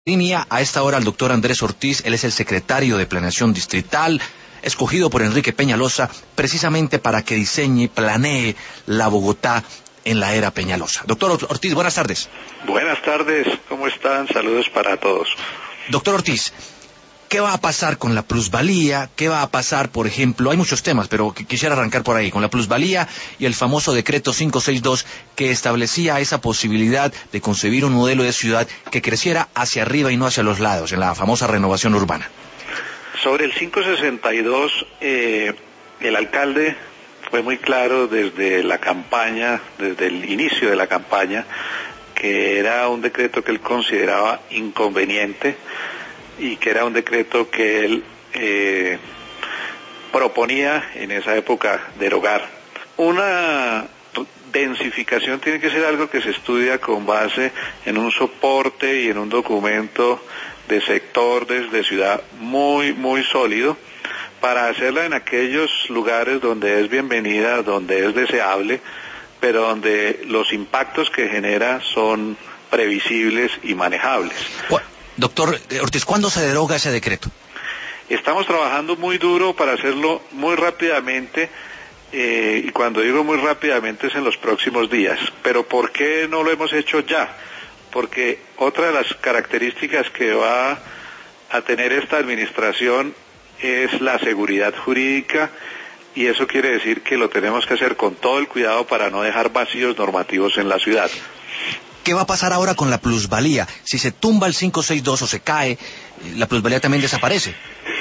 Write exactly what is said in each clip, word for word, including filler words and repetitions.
Línea a esta hora el doctor Andrés Ortiz. Él es el secretario de Planeación Distrital, escogido por Enrique Peñalosa precisamente para que diseñe, planee la Bogotá en la era Peñalosa. Doctor Ortiz, buenas tardes. Buenas tardes, ¿cómo están? Saludos para todos. Doctor Ortiz, ¿qué va a pasar con la plusvalía? ¿Qué va a pasar, por ejemplo? Hay muchos temas, pero quisiera arrancar por ahí, con la plusvalía y el famoso decreto quinientos sesenta y dos que establecía esa posibilidad de concebir un modelo de ciudad que creciera hacia arriba y no hacia los lados, en la famosa renovación urbana. Sobre el quinientos sesenta y dos, eh, el alcalde fue muy claro desde la campaña, desde el inicio de la campaña, que era un decreto que él consideraba inconveniente y que era un decreto que él eh, proponía en esa época derogar. Una densificación tiene que ser algo que se estudia con base en un soporte y en un documento de sector desde ciudad muy, muy sólido, para hacerla en aquellos lugares donde es bienvenida, donde es deseable, pero donde los impactos que genera son previsibles y manejables. Doctor Ortiz, ¿cuándo se deroga ese decreto? Estamos trabajando muy duro para hacerlo muy rápidamente, eh, y cuando digo muy rápidamente es en los próximos días. Pero ¿por qué no lo hemos hecho ya? Porque otra de las características que va a tener esta administración es la seguridad jurídica, y eso quiere decir que lo tenemos que hacer con todo el cuidado para no dejar vacíos normativos en la ciudad. ¿Qué va a pasar ahora con la plusvalía? Si se tumba el quinientos sesenta y dos o se cae, la plusvalía también desaparece.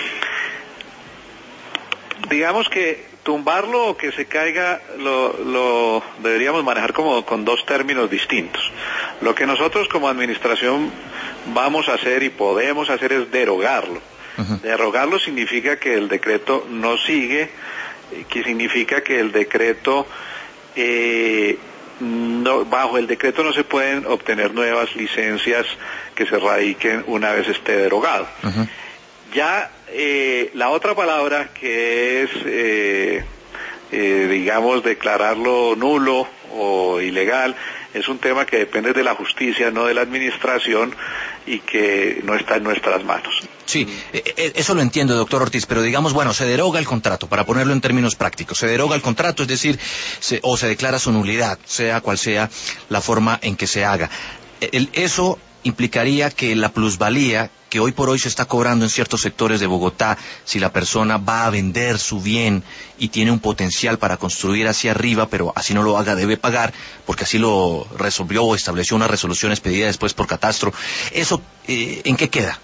Digamos que tumbarlo o que se caiga lo, lo deberíamos manejar como con dos términos distintos. Lo que nosotros como administración vamos a hacer y podemos hacer es derogarlo. Uh-huh. Derogarlo significa que el decreto no sigue, que significa que el decreto... Eh, No, bajo el decreto no se pueden obtener nuevas licencias que se radiquen una vez esté derogado. Uh-huh. Ya eh, la otra palabra, que es, eh, eh, digamos, declararlo nulo o ilegal, es un tema que depende de la justicia, no de la administración, y que no está en nuestras manos. Sí, eso lo entiendo, doctor Ortiz, pero digamos, bueno, se deroga el contrato, para ponerlo en términos prácticos, se deroga el contrato, es decir, se, o se declara su nulidad, sea cual sea la forma en que se haga. El, eso implicaría que la plusvalía que hoy por hoy se está cobrando en ciertos sectores de Bogotá, si la persona va a vender su bien y tiene un potencial para construir hacia arriba, pero así no lo haga, debe pagar, porque así lo resolvió o estableció una resolución expedida después por catastro. ¿Eso eh, en qué queda?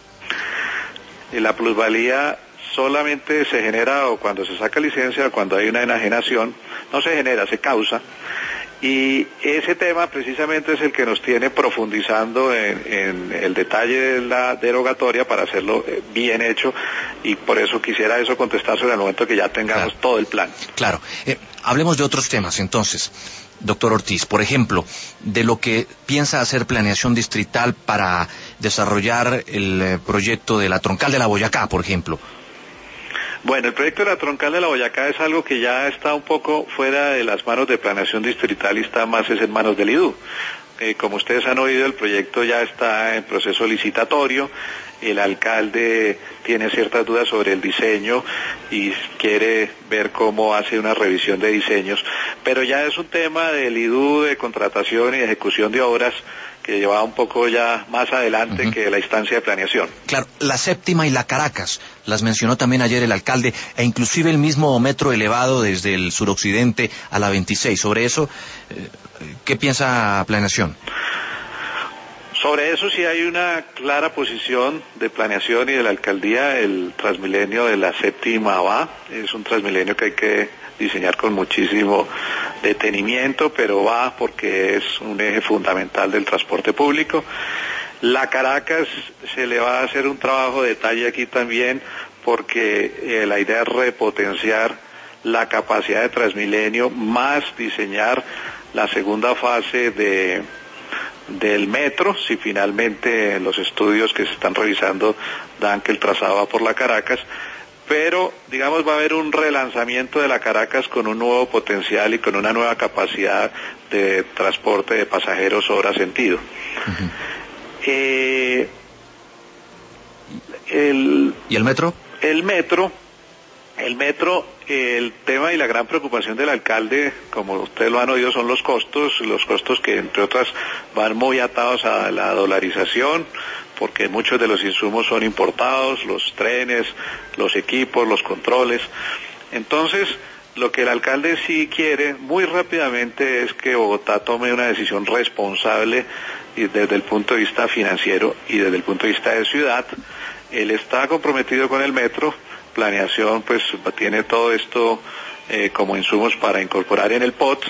La plusvalía solamente se genera o cuando se saca licencia o cuando hay una enajenación. No se genera, se causa. Y ese tema precisamente es el que nos tiene profundizando en, en el detalle de la derogatoria para hacerlo bien hecho, y por eso quisiera eso contestarse en el momento que ya tengamos claro. todo el plan. Claro. Eh, hablemos de otros temas entonces, doctor Ortiz. Por ejemplo, de lo que piensa hacer Planeación Distrital para desarrollar el eh, proyecto de la Troncal de la Boyacá, por ejemplo. Bueno, el proyecto de la Troncal de la Boyacá es algo que ya está un poco fuera de las manos de Planeación Distrital y está más es en manos del I D U. Eh, como ustedes han oído, el proyecto ya está en proceso licitatorio. El alcalde tiene ciertas dudas sobre el diseño y quiere ver cómo hace una revisión de diseños, pero ya es un tema del I D U de contratación y ejecución de obras que lleva un poco ya más adelante uh-huh. que la instancia de planeación. Claro, la séptima y la Caracas, las mencionó también ayer el alcalde, e inclusive el mismo metro elevado desde el suroccidente a la veintiséis. Sobre eso, ¿qué piensa Planeación? Sobre eso sí hay una clara posición de Planeación y de la alcaldía. El Transmilenio de la séptima va, es un Transmilenio que hay que diseñar con muchísimo detenimiento, pero va porque es un eje fundamental del transporte público. La Caracas se le va a hacer un trabajo de detalle aquí también, porque eh, la idea es repotenciar la capacidad de Transmilenio, más diseñar la segunda fase de del metro, si finalmente los estudios que se están revisando dan que el trazado va por la Caracas, pero digamos va a haber un relanzamiento de la Caracas con un nuevo potencial y con una nueva capacidad de transporte de pasajeros hora sentido. Uh-huh. eh, El, ¿Y el metro? El metro, el metro, el tema y la gran preocupación del alcalde, como ustedes lo han oído, son los costos, los costos que entre otras van muy atados a la dolarización, porque muchos de los insumos son importados, los trenes, los equipos, los controles. Entonces, lo que el alcalde sí quiere muy rápidamente es que Bogotá tome una decisión responsable y desde el punto de vista financiero y desde el punto de vista de ciudad. Él está comprometido con el metro, planeación pues tiene todo esto eh, como insumos para incorporar en el P O T,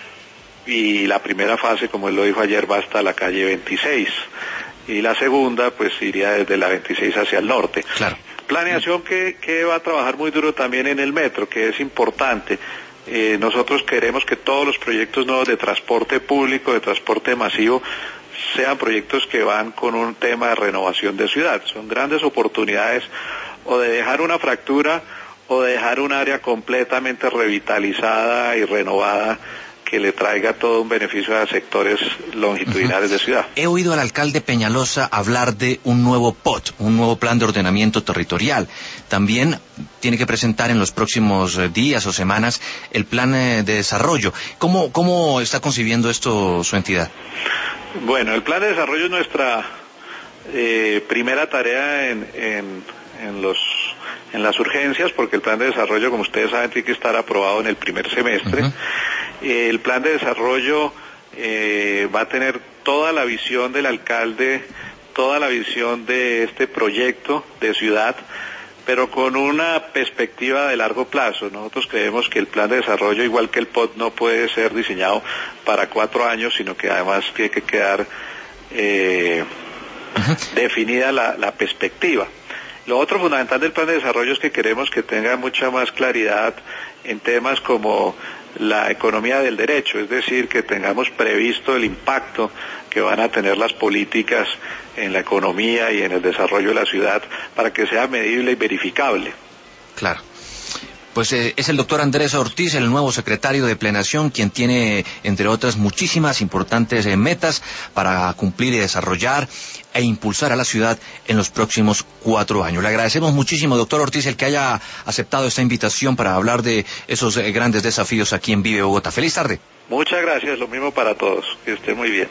y la primera fase, como él lo dijo ayer, va hasta la calle veintiséis, y la segunda pues iría desde la veintiséis hacia el norte. Claro. Planeación que, que va a trabajar muy duro también en el metro, que es importante. Eh, nosotros queremos que todos los proyectos nuevos de transporte público, de transporte masivo, sean proyectos que van con un tema de renovación de ciudad. Son grandes oportunidades o de dejar una fractura o de dejar un área completamente revitalizada y renovada que le traiga todo un beneficio a sectores longitudinales uh-huh. de ciudad. He oído al alcalde Peñalosa hablar de un nuevo P O T, un nuevo plan de ordenamiento territorial. También tiene que presentar en los próximos días o semanas el plan de desarrollo. ¿Cómo, cómo está concibiendo esto su entidad? Bueno, el plan de desarrollo es nuestra eh, primera tarea en, en, en los en las urgencias, porque el plan de desarrollo, como ustedes saben, tiene que estar aprobado en el primer semestre. Uh-huh. Eh, el plan de desarrollo eh, va a tener toda la visión del alcalde, toda la visión de este proyecto de ciudad, pero con una perspectiva de largo plazo. Nosotros creemos que el plan de desarrollo, igual que el P O T, no puede ser diseñado para cuatro años, sino que además tiene que quedar eh, uh-huh. definida la, la perspectiva. Lo otro fundamental del plan de desarrollo es que queremos que tenga mucha más claridad en temas como la economía del derecho, es decir, que tengamos previsto el impacto que van a tener las políticas en la economía y en el desarrollo de la ciudad para que sea medible y verificable. Claro. Pues eh, es el doctor Andrés Ortiz, el nuevo secretario de Planeación, quien tiene, entre otras, muchísimas importantes eh, metas para cumplir y desarrollar e impulsar a la ciudad en los próximos cuatro años. Le agradecemos muchísimo, doctor Ortiz, el que haya aceptado esta invitación para hablar de esos eh, grandes desafíos aquí en Vive Bogotá. Feliz tarde. Muchas gracias, lo mismo para todos. Que esté muy bien.